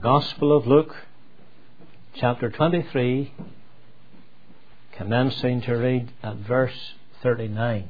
Gospel of Luke, chapter 23, commencing to read at verse 39.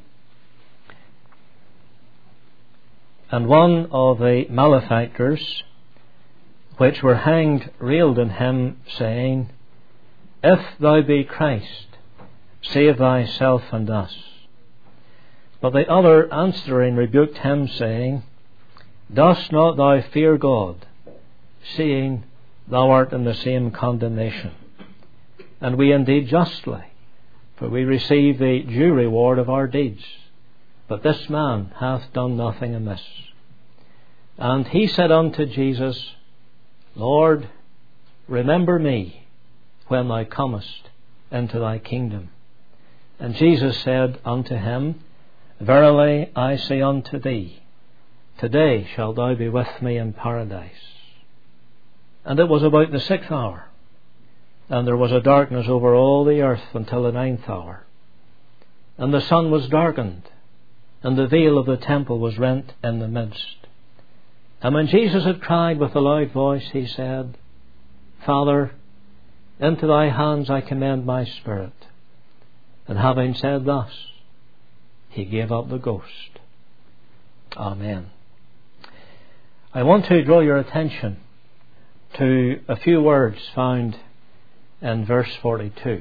And one of the malefactors which were hanged railed on him, saying, If thou be Christ, save thyself and us. But the other answering rebuked him, saying, Dost not thou fear God, seeing thou art in the same condemnation? And we indeed justly, for we receive the due reward of our deeds. But this man hath done nothing amiss. And he said unto Jesus, Lord, remember me when thou comest into thy kingdom. And Jesus said unto him, Verily I say unto thee, today shalt thou be with me in paradise. And it was about the 6th hour, and there was a darkness over all the earth until the 9th hour. And the sun was darkened, and the veil of the temple was rent in the midst. And when Jesus had cried with a loud voice, he said, Father, into thy hands I commend my spirit. And having said thus, he gave up the ghost. Amen. I want to draw your attention to a few words found in verse 42.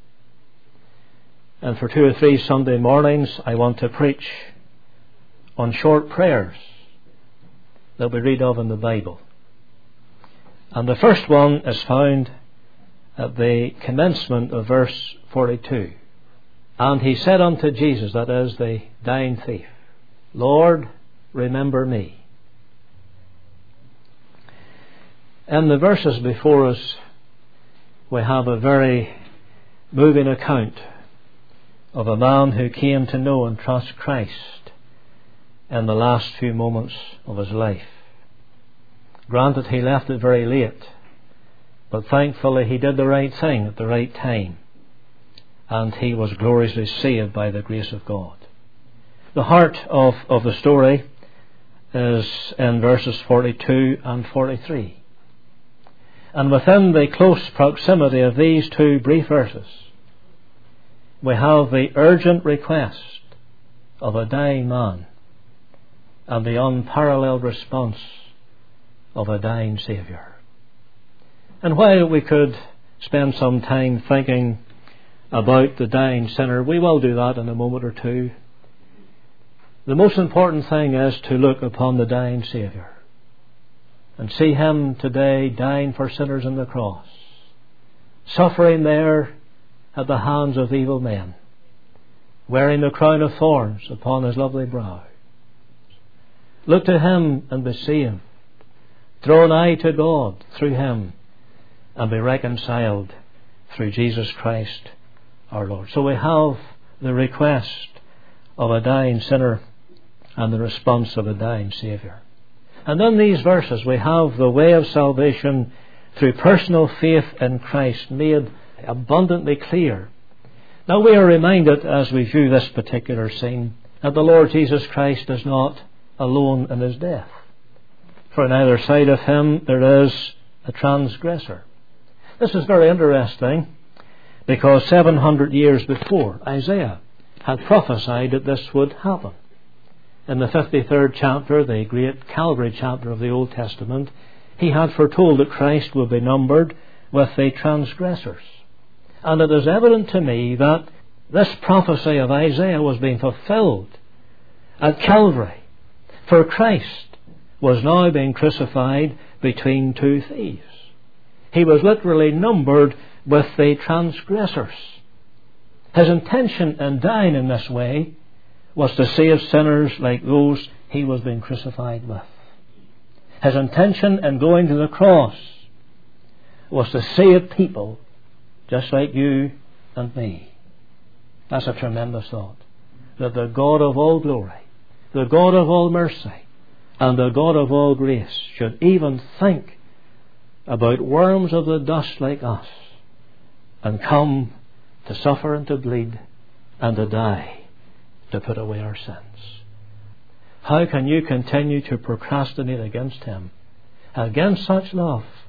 And for 2 or 3 Sunday mornings, I want to preach on short prayers that we read of in the Bible. And the first one is found at the commencement of verse 42. And he said unto Jesus, that is the dying thief, Lord, remember me. In the verses before us, we have a very moving account of a man who came to know and trust Christ in the last few moments of his life. Granted, he left it very late, but thankfully he did the right thing at the right time, and he was gloriously saved by the grace of God. The heart of the story is in verses 42 and 43. And within the close proximity of these 2 brief verses, we have the urgent request of a dying man and the unparalleled response of a dying Saviour. And while we could spend some time thinking about the dying sinner, we will do that in a moment or two. The most important thing is to look upon the dying Saviour and see Him today dying for sinners on the cross, suffering there at the hands of evil men, wearing the crown of thorns upon His lovely brow. Look to Him and be saved. Draw nigh to God through Him and be reconciled through Jesus Christ our Lord. So we have the request of a dying sinner and the response of a dying Saviour. And in these verses we have the way of salvation through personal faith in Christ made abundantly clear. Now we are reminded as we view this particular scene that the Lord Jesus Christ is not alone in His death. For on either side of Him there is a transgressor. This is very interesting because 700 years before, Isaiah had prophesied that this would happen. In the 53rd chapter, the great Calvary chapter of the Old Testament, he had foretold that Christ would be numbered with the transgressors. And it is evident to me that this prophecy of Isaiah was being fulfilled at Calvary. For Christ was now being crucified between 2 thieves. He was literally numbered with the transgressors. His intention in dying in this way was to save sinners like those He was being crucified with. His intention in going to the cross was to save people just like you and me. That's a tremendous thought. That the God of all glory, the God of all mercy, and the God of all grace should even think about worms of the dust like us and come to suffer and to bleed and to die to put away our sins. How can you continue to procrastinate against Him, against such love,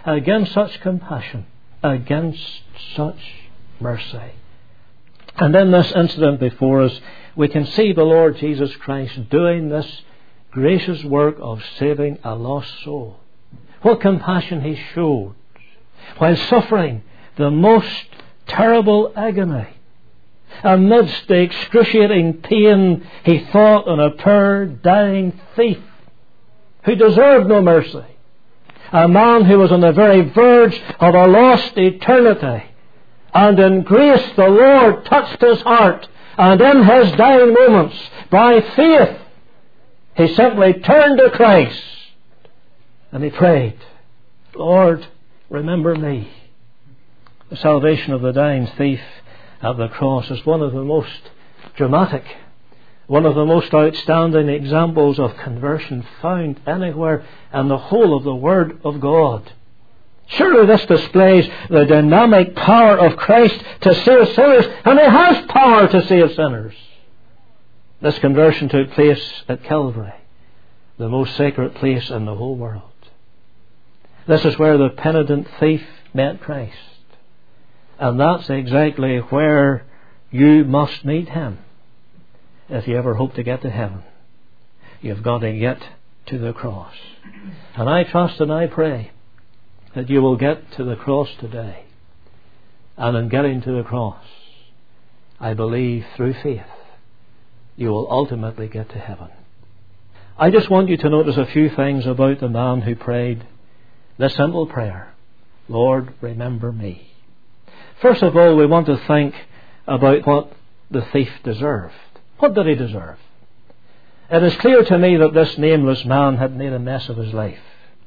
against such compassion, against such mercy. And in this incident before us, we can see the Lord Jesus Christ doing this gracious work of saving a lost soul. What compassion He showed while suffering the most terrible agony. Amidst the excruciating pain, He thought on a poor dying thief who deserved no mercy. A man who was on the very verge of a lost eternity. And in grace the Lord touched his heart, and in his dying moments, by faith, he simply turned to Christ and he prayed, Lord, remember me. The salvation of the dying thief at the cross is one of the most dramatic, one of the most outstanding examples of conversion found anywhere in the whole of the Word of God. Surely this displays the dynamic power of Christ to save sinners, and He has power to save sinners. This conversion took place at Calvary, the most sacred place in the whole world. This is where the penitent thief met Christ. And that's exactly where you must meet Him if you ever hope to get to heaven. You've got to get to the cross. And I trust and I pray that you will get to the cross today. And in getting to the cross, I believe through faith, you will ultimately get to heaven. I just want you to notice a few things about the man who prayed this simple prayer, Lord, remember me. First of all, we want to think about what the thief deserved. What did he deserve? It is clear to me that this nameless man had made a mess of his life.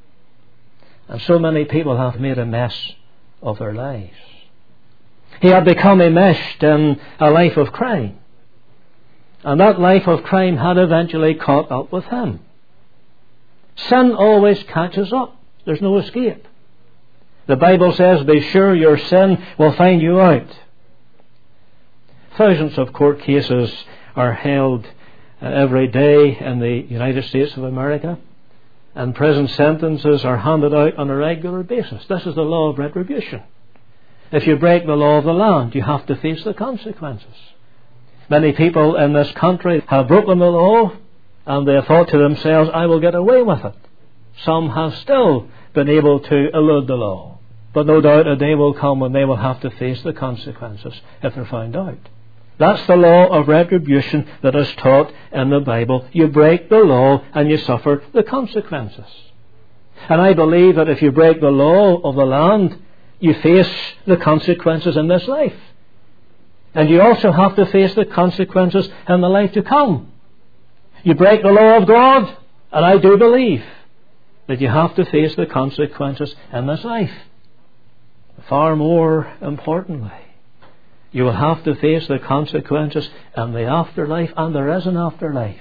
And so many people have made a mess of their lives. He had become enmeshed in a life of crime. And that life of crime had eventually caught up with him. Sin always catches up. There's no escape. The Bible says, be sure your sin will find you out. Thousands of court cases are held every day in the United States of America. And prison sentences are handed out on a regular basis. This is the law of retribution. If you break the law of the land, you have to face the consequences. Many people in this country have broken the law, and they have thought to themselves, I will get away with it. Some have still been able to elude the law. But no doubt a day will come when they will have to face the consequences if they're found out. That's the law of retribution that is taught in the Bible. You break the law and you suffer the consequences. And I believe that if you break the law of the land, you face the consequences in this life. And you also have to face the consequences in the life to come. You break the law of God, and I do believe that you have to face the consequences in this life. Far more importantly, you will have to face the consequences in the afterlife, and there is an afterlife.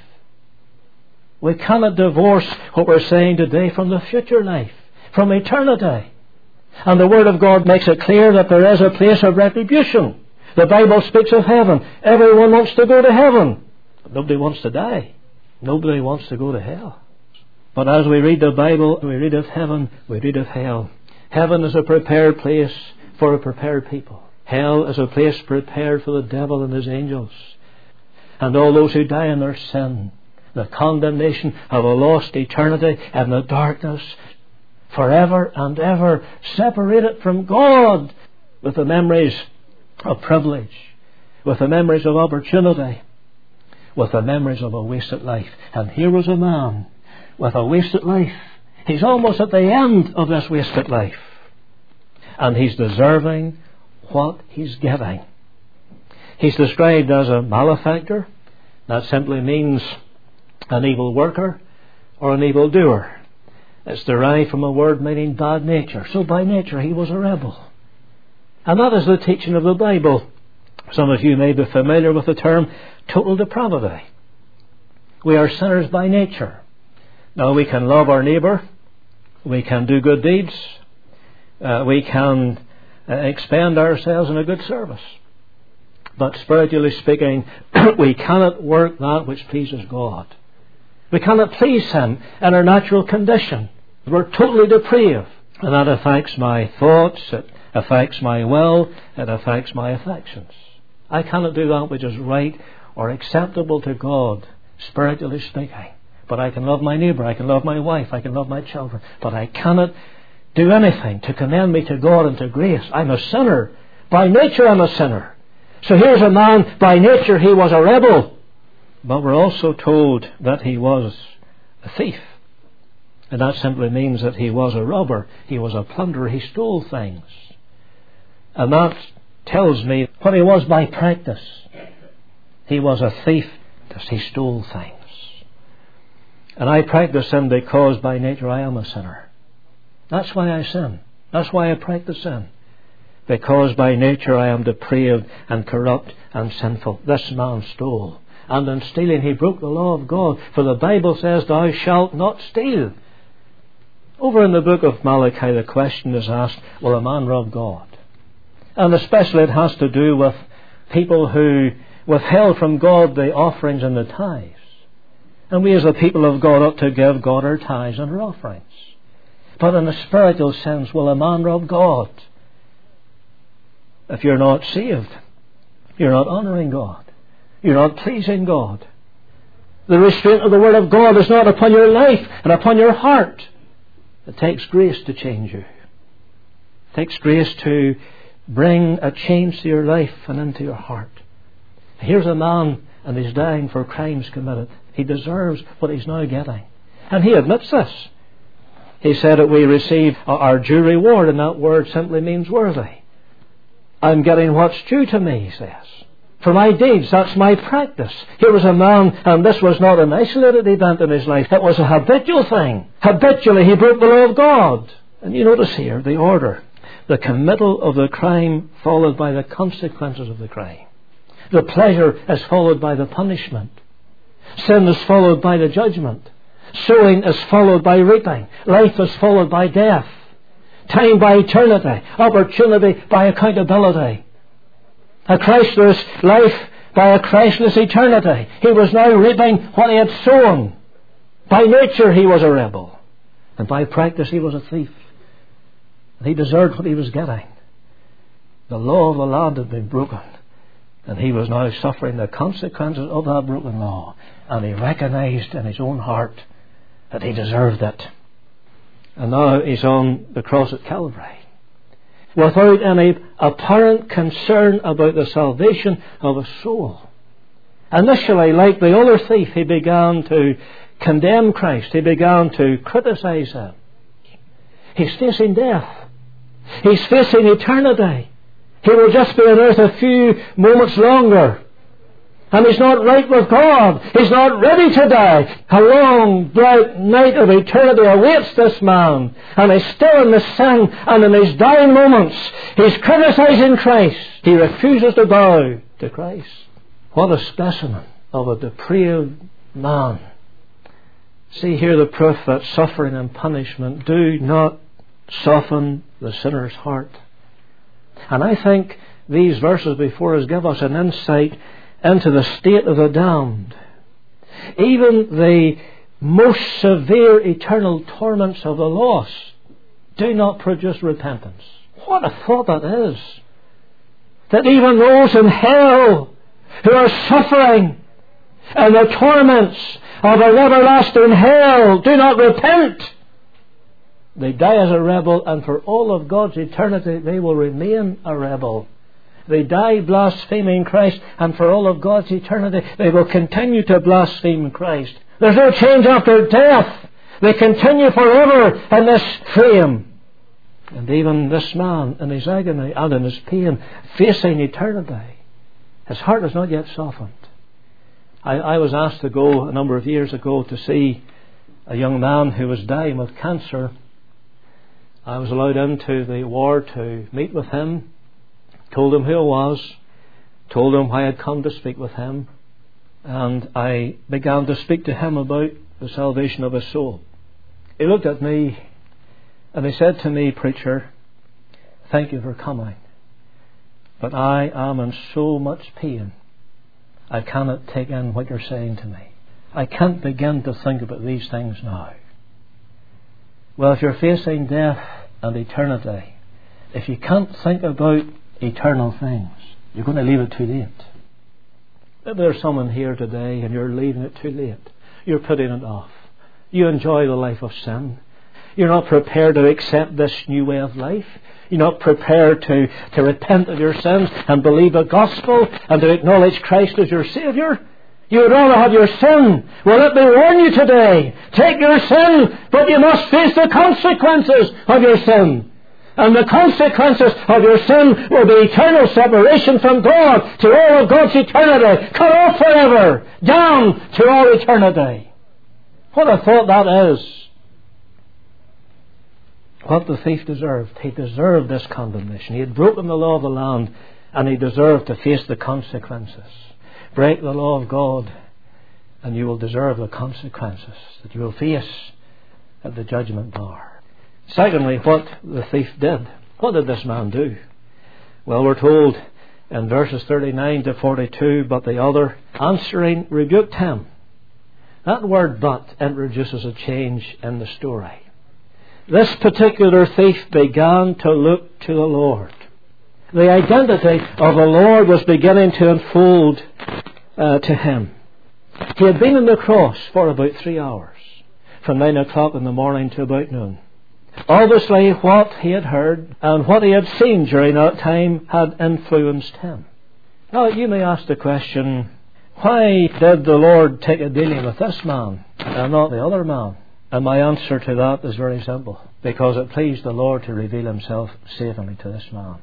We cannot divorce what we're saying today from the future life, from eternity. And the Word of God makes it clear that there is a place of retribution. The Bible speaks of heaven. Everyone wants to go to heaven. But nobody wants to die. Nobody wants to go to hell. But as we read the Bible, we read of heaven, we read of hell. Heaven is a prepared place for a prepared people. Hell is a place prepared for the devil and his angels. And all those who die in their sin, the condemnation of a lost eternity in the darkness, forever and ever separated from God, with the memories of privilege, with the memories of opportunity, with the memories of a wasted life. And here was a man with a wasted life. He's almost at the end of this wasted life. And he's deserving what he's giving. He's described as a malefactor. That simply means an evil worker or an evil doer. It's derived from a word meaning bad nature. So by nature he was a rebel. And that is the teaching of the Bible. Some of you may be familiar with the term total depravity. We are sinners by nature. Now we can love our neighbour. We can do good deeds. We can expend ourselves in a good service. But spiritually speaking, we cannot work that which pleases God. We cannot please Him in our natural condition. We're totally depraved. And that affects my thoughts, it affects my will, it affects my affections. I cannot do that which is right or acceptable to God, spiritually speaking. But I can love my neighbour, I can love my wife, I can love my children. But I cannot do anything to commend me to God and to grace. I'm a sinner. By nature I'm a sinner. So here's a man, by nature he was a rebel. But we're also told that he was a thief. And that simply means that he was a robber. He was a plunderer. He stole things. And that tells me what he was by practice. He was a thief. He stole things. And I practice sin because by nature I am a sinner. That's why I sin. That's why I practice sin. Because by nature I am depraved and corrupt and sinful. This man stole. And in stealing he broke the law of God. For the Bible says, thou shalt not steal. Over in the book of Malachi the question is asked, will a man rob God? And especially it has to do with people who withheld from God the offerings and the tithes. And we as the people of God ought to give God our tithes and our offerings. But in a spiritual sense, will a man rob God? If you're not saved, you're not honouring God. You're not pleasing God. The restraint of the Word of God is not upon your life and upon your heart. It takes grace to change you. It takes grace to bring a change to your life and into your heart. Here's a man and he's dying for crimes committed. He deserves what he's now getting. And he admits this. He said that we receive our due reward, and that word simply means worthy. I'm getting what's due to me, he says. For my deeds, that's my practice. Here was a man, and this was not an isolated event in his life. It was a habitual thing. Habitually, he broke the law of God. And you notice here the order. The committal of the crime followed by the consequences of the crime. The pleasure is followed by the punishment. Sin is followed by the judgment. Sowing is followed by reaping. Life is followed by death. Time by eternity. Opportunity by accountability. A Christless life by a Christless eternity. He was now reaping what he had sown. By nature he was a rebel. And by practice he was a thief. And he deserved what he was getting. The law of the land had been broken. And he was now suffering the consequences of that broken law. And he recognized in his own heart that he deserved it. And now he's on the cross at Calvary, without any apparent concern about the salvation of a soul. Initially, like the other thief, he began to condemn Christ. He began to criticize him. He's facing death. He's facing eternity. He will just be on earth a few moments longer. And he's not right with God. He's not ready to die. A long, bright night of eternity awaits this man. And he's still in the sin, and in his dying moments, he's criticizing Christ. He refuses to bow to Christ. What a specimen of a depraved man. See here the proof that suffering and punishment do not soften the sinner's heart. And I think these verses before us give us an insight into the state of the damned. Even the most severe eternal torments of the lost do not produce repentance. What a thought that is. That even those in hell who are suffering and the torments of an everlasting hell do not repent. They die as a rebel, and for all of God's eternity they will remain a rebel. They die blaspheming Christ, and for all of God's eternity they will continue to blaspheme Christ. There's no change after death. They continue forever in this frame. And even this man in his agony and in his pain, facing eternity, his heart is not yet softened. I was asked to go a number of years ago to see a young man who was dying with cancer. I was allowed into the ward to meet with him, told him who I was, told him why I had come to speak with him, and I began to speak to him about the salvation of his soul. He looked at me and he said to me, "Preacher, thank you for coming, but I am in so much pain, I cannot take in what you're saying to me. I can't begin to think about these things now." Well, if you're facing death and eternity. If you can't think about eternal things, you're going to leave it too late. Maybe there's someone here today and you're leaving it too late. You're putting it off. You enjoy the life of sin. You're not prepared to accept this new way of life. You're not prepared to repent of your sins and believe the gospel and to acknowledge Christ as your Saviour. You would rather have your sin. Well, let me warn you today. Take your sin, but you must face the consequences of your sin. And the consequences of your sin will be eternal separation from God to all of God's eternity. Cut off forever. Down to all eternity. What a thought that is. What the thief deserved. He deserved this condemnation. He had broken the law of the land, and he deserved to face the consequences. Break the law of God, and you will deserve the consequences that you will face at the judgment bar. Secondly, what the thief did. What did this man do? Well, we're told in verses 39 to 42, but the other, answering, rebuked him. That word but introduces a change in the story. This particular thief began to look to the Lord. The identity of the Lord was beginning to unfold to him. He had been on the cross for about 3 hours, from 9 o'clock in the morning to about noon. Obviously, what he had heard and what he had seen during that time had influenced him. Now, you may ask the question, why did the Lord take a dealing with this man and not the other man? And my answer to that is very simple. Because it pleased the Lord to reveal himself savingly to this man.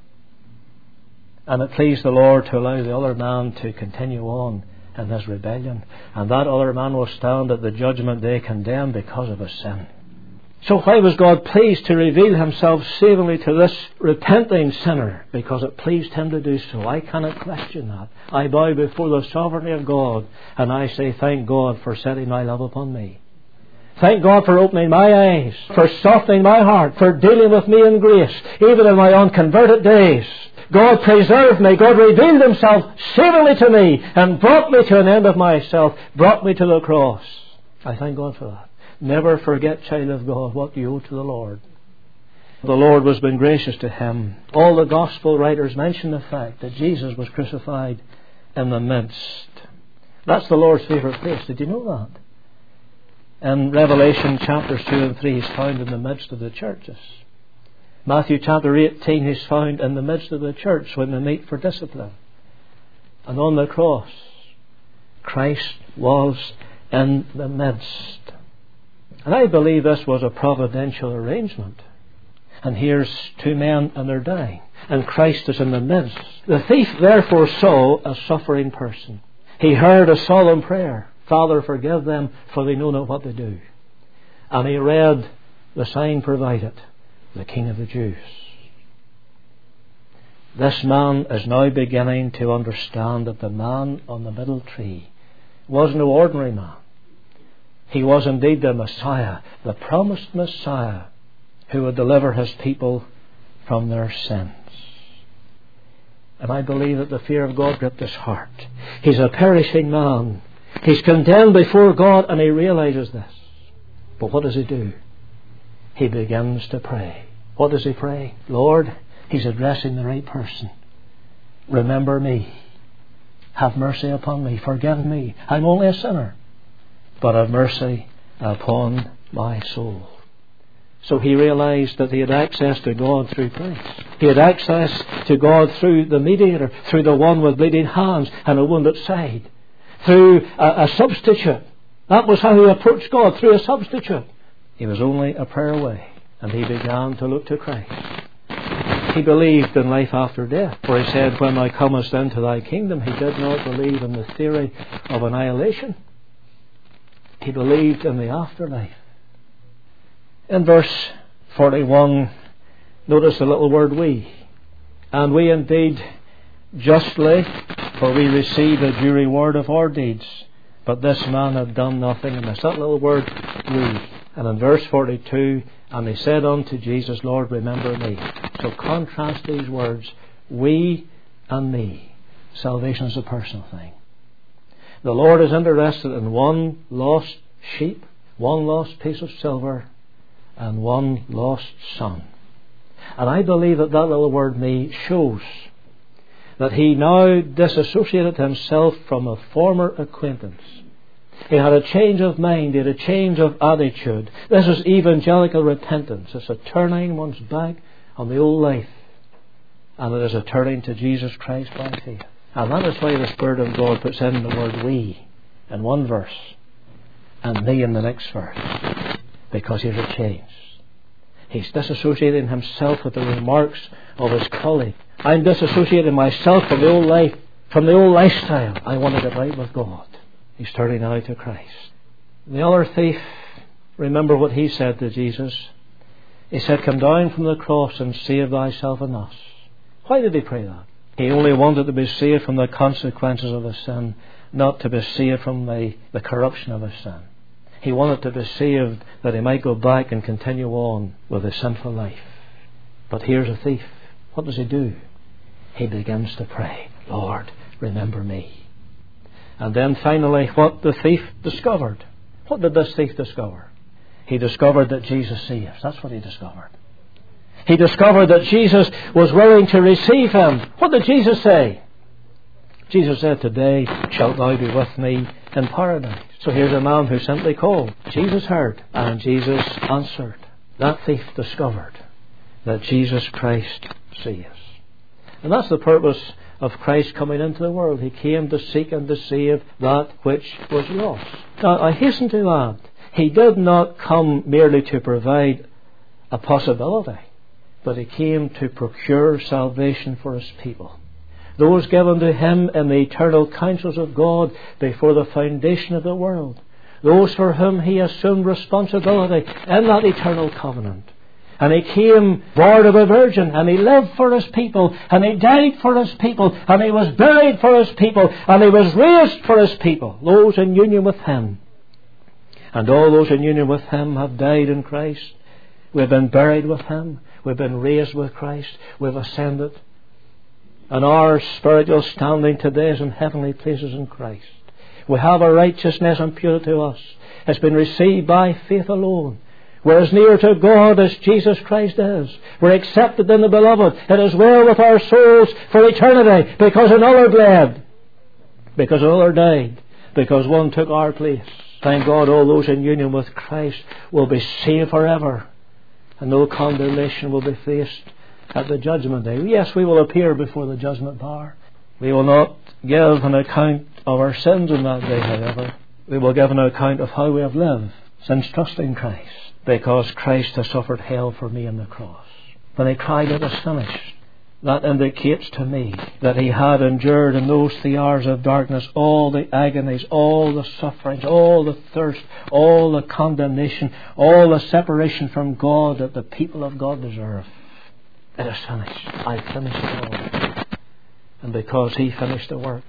And it pleased the Lord to allow the other man to continue on in his rebellion. And that other man will stand at the judgment day condemned because of his sin. So why was God pleased to reveal himself savingly to this repenting sinner? Because it pleased him to do so. I cannot question that. I bow before the sovereignty of God, and I say thank God for setting my love upon me. Thank God for opening my eyes, for softening my heart, for dealing with me in grace, even in my unconverted days. God preserved me. God revealed himself savingly to me and brought me to an end of myself, brought me to the cross. I thank God for that. Never forget, child of God, what you owe to the Lord. The Lord was being gracious to him. All the gospel writers mention the fact that Jesus was crucified in the midst. That's the Lord's favourite place. Did you know that? In Revelation chapters 2 and 3, he's found in the midst of the churches. Matthew chapter 18, he's found in the midst of the church when they meet for discipline. And on the cross, Christ was in the midst. And I believe this was a providential arrangement. And here's two men and they're dying. And Christ is in the midst. The thief therefore saw a suffering person. He heard a solemn prayer. Father, forgive them, for they know not what they do. And he read the sign provided, the King of the Jews. This man is now beginning to understand that the man on the middle tree was no ordinary man. He was indeed the Messiah, the promised Messiah, who would deliver his people from their sins. And I believe that the fear of God gripped his heart. He's a perishing man. He's condemned before God, and he realizes this. But what does he do? He begins to pray. What does he pray? Lord, he's addressing the right person. Remember me. Have mercy upon me. Forgive me. I'm only a sinner. But have mercy upon my soul. So he realized that he had access to God through Christ. He had access to God through the mediator, through the one with bleeding hands and a wounded side. Through a substitute. That was how he approached God, through a substitute. He was only a prayer away, and he began to look to Christ. He believed in life after death, for he said, when thou comest into thy kingdom, he did not believe in the theory of annihilation. He believed in the afterlife. In verse 41, notice the little word we. And we indeed justly, for we receive a due reward of our deeds. But this man had done nothing amiss. That little word, we. And in verse 42, and they said unto Jesus, Lord, remember me. So contrast these words, we and me. Salvation is a personal thing. The Lord is interested in one lost sheep, one lost piece of silver, and one lost son. And I believe that little word me shows that he now disassociated himself from a former acquaintance. He had a change of mind, he had a change of attitude. This is evangelical repentance. It's a turning one's back on the old life. And it is a turning to Jesus Christ by faith. And that is why the Spirit of God puts in the word we in one verse and me in the next verse. Because here's a change. He's disassociating himself with the remarks of his colleague. I'm disassociating myself from the old life, from the old lifestyle. I want to get right with God. He's turning now to Christ. The other thief, remember what he said to Jesus. He said, come down from the cross and save thyself and us. Why did he pray that? He only wanted to be saved from the consequences of his sin, not to be saved from the corruption of his sin. He wanted to be saved that he might go back and continue on with his sinful life. But here's a thief. What does he do? He begins to pray, Lord, remember me. And then finally, what the thief discovered. What did this thief discover? He discovered that Jesus saves. That's what he discovered. He discovered that Jesus was willing to receive him. What did Jesus say? Jesus said, today shalt thou be with me in paradise. So here's a man who simply called. Jesus heard and Jesus answered. That thief discovered that Jesus Christ saves. And that's the purpose of Christ coming into the world. He came to seek and to save that which was lost. Now, I hasten to add, he did not come merely to provide a possibility, but he came to procure salvation for his people. Those given to him in the eternal counsels of God before the foundation of the world. Those for whom he assumed responsibility in that eternal covenant. And he came born of a virgin, and he lived for his people, and he died for his people, and he was buried for his people, and he was raised for his people, those in union with him. And all those in union with him have died in Christ. We've been buried with him. We've been raised with Christ. We've ascended. And our spiritual standing today is in heavenly places in Christ. We have a righteousness imputed to us. It's been received by faith alone. We're as near to God as Jesus Christ is. We're accepted in the Beloved. It is well with our souls for eternity, because another bled, because another died, because one took our place. Thank God, all those in union with Christ will be saved forever, and no condemnation will be faced at the judgment day. Yes, we will appear before the judgment bar. We will not give an account of our sins on that day, however. We will give an account of how we have lived since trusting Christ, because Christ has suffered hell for me on the cross. When he cried, it is finished, that indicates to me that he had endured in those 3 hours of darkness all the agonies, all the sufferings, all the thirst, all the condemnation, all the separation from God that the people of God deserve. It is finished. I finished it all. And because he finished the work,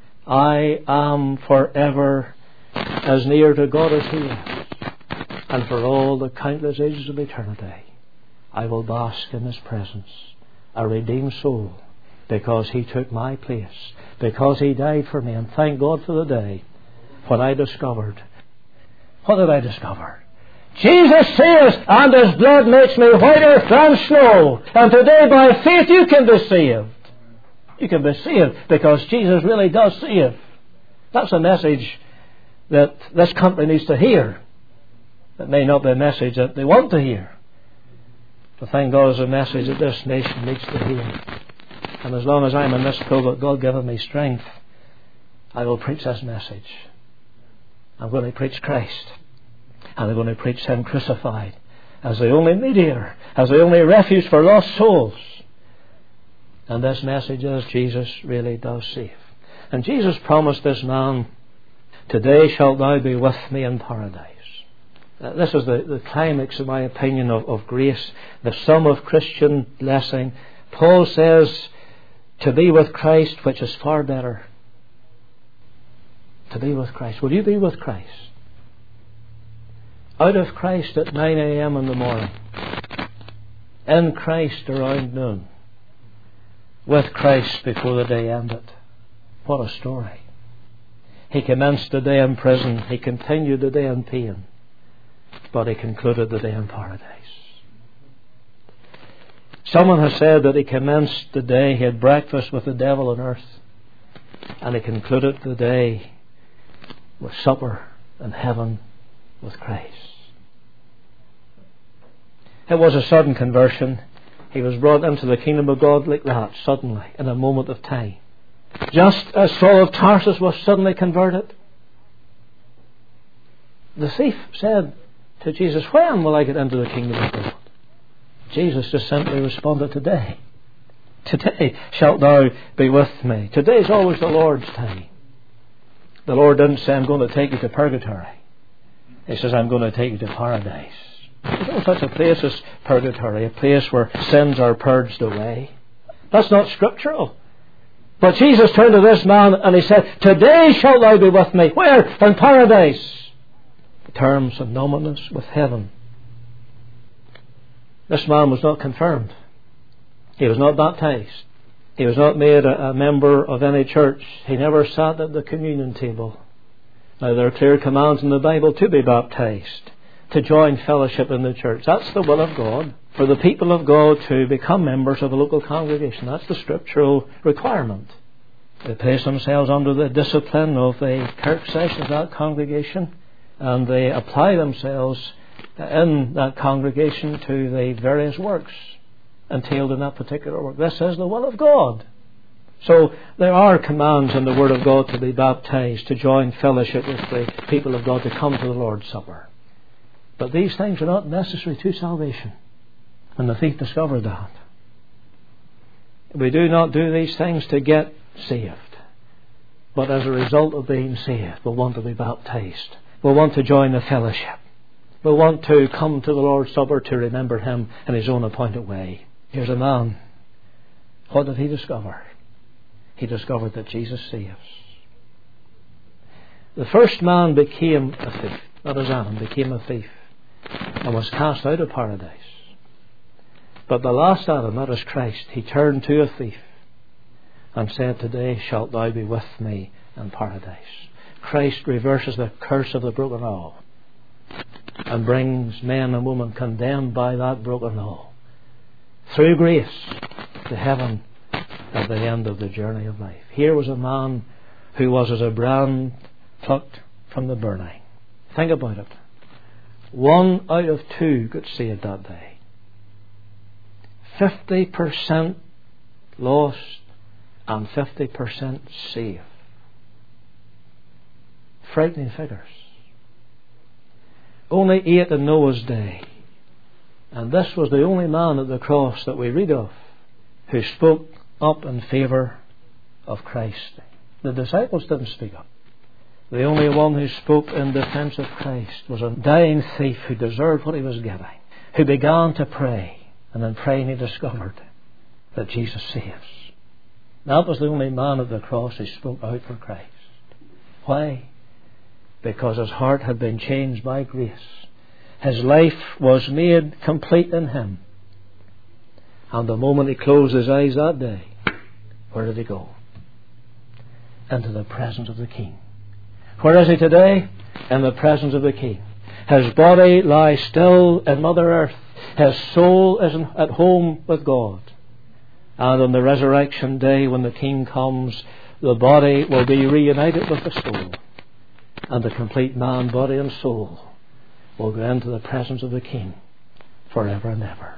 I am forever as near to God as he is. And for all the countless ages of eternity, I will bask in his presence, a redeemed soul, because he took my place, because he died for me. And thank God for the day when I discovered. What did I discover? Jesus saves, and his blood makes me whiter than snow. And today by faith you can be saved. You can be saved because Jesus really does save. That's a message that this country needs to hear. It may not be a message that they want to hear, but thank God it's a message that this nation needs to hear. And as long as I'm in this pulpit, God giving me strength, I will preach this message. I'm going to preach Christ. And I'm going to preach him crucified as the only mediator, as the only refuge for lost souls. And this message is Jesus really does save. And Jesus promised this man, today shalt thou be with me in paradise. This is the climax, in my opinion, of grace, the sum of Christian blessing. Paul says, to be with Christ, which is far better. To be with Christ. Will you be with Christ? Out of Christ at 9 a.m. in the morning. In Christ around noon. With Christ before the day ended. What a story. He commenced the day in prison. He continued the day in pain. But he concluded the day in paradise. Someone has said that he commenced the day, he had breakfast with the devil on earth, and he concluded the day with supper in heaven with Christ. It was a sudden conversion. He was brought into the kingdom of God like that, suddenly, in a moment of time. Just as Saul of Tarsus was suddenly converted. The thief said to Jesus, when will I get into the kingdom of God? Jesus just simply responded, today. Today shalt thou be with me. Today is always the Lord's time. The Lord didn't say, I'm going to take you to purgatory. He says, I'm going to take you to paradise. There's no such a place as purgatory, a place where sins are purged away. That's not scriptural. But Jesus turned to this man and he said, today shalt thou be with me. Where? In paradise. Terms synonymous with heaven. This man was not confirmed. He was not baptized. He was not made a member of any church. He never sat at the communion table. Now there are clear commands in the Bible to be baptized, to join fellowship in the church. That's the will of God, for the people of God to become members of a local congregation. That's the scriptural requirement. They place themselves under the discipline of the kirk session of that congregation, and they apply themselves in that congregation to the various works entailed in that particular work. This is the will of God. So there are commands in the Word of God to be baptized, to join fellowship with the people of God, to come to the Lord's Supper. But these things are not necessary to salvation. And the thief discovered that. We do not do these things to get saved. But as a result of being saved, we'll want to be baptized. We'll want to join the fellowship. We'll want to come to the Lord's Supper to remember Him in His own appointed way. Here's a man. What did he discover? He discovered that Jesus saves. The first man became a thief. That is, Adam became a thief and was cast out of paradise. But the last Adam, that is Christ, he turned to a thief and said, today shalt thou be with me in paradise. Christ reverses the curse of the broken law and brings men and women condemned by that broken law through grace to heaven at the end of the journey of life. Here was a man who was as a brand plucked from the burning. Think about it. 1 out of 2 got saved that day. 50% lost and 50% saved. Frightening figures. Only 8 in Noah's day. And this was the only man at the cross that we read of who spoke up in favour of Christ. The disciples didn't speak up. The only one who spoke in defence of Christ was a dying thief who deserved what he was getting, who began to pray, and in praying he discovered that Jesus saves. That was the only man at the cross who spoke out for Christ. Why? Because his heart had been changed by grace. His life was made complete in Him. And the moment he closed his eyes that day, where did he go? Into the presence of the King. Where is he today? In the presence of the King. His body lies still in Mother Earth. His soul is at home with God. And on the resurrection day, when the King comes, the body will be reunited with the soul. And the complete man, body and soul will go into the presence of the King forever and ever.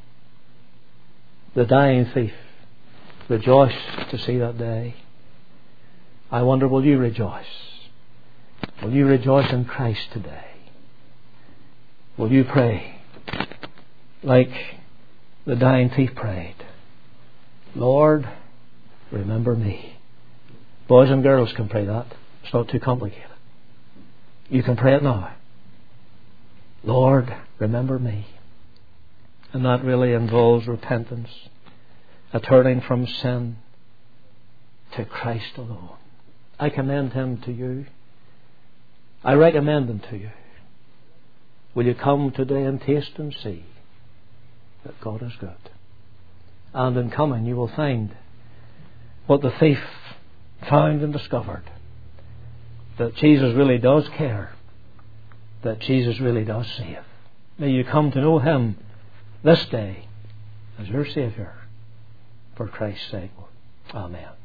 The dying thief rejoiced to see that day. I wonder, will you rejoice? Will you rejoice in Christ today? Will you pray like the dying thief prayed? Lord, remember me. Boys and girls can pray that. It's not too complicated. You can pray it now. Lord, remember me. And that really involves repentance, a turning from sin to Christ alone. I commend Him to you. I recommend Him to you. Will you come today and taste and see that God is good? And in coming you will find what the thief found and discovered, that Jesus really does care, that Jesus really does save. May you come to know Him this day as your Saviour, for Christ's sake. Amen.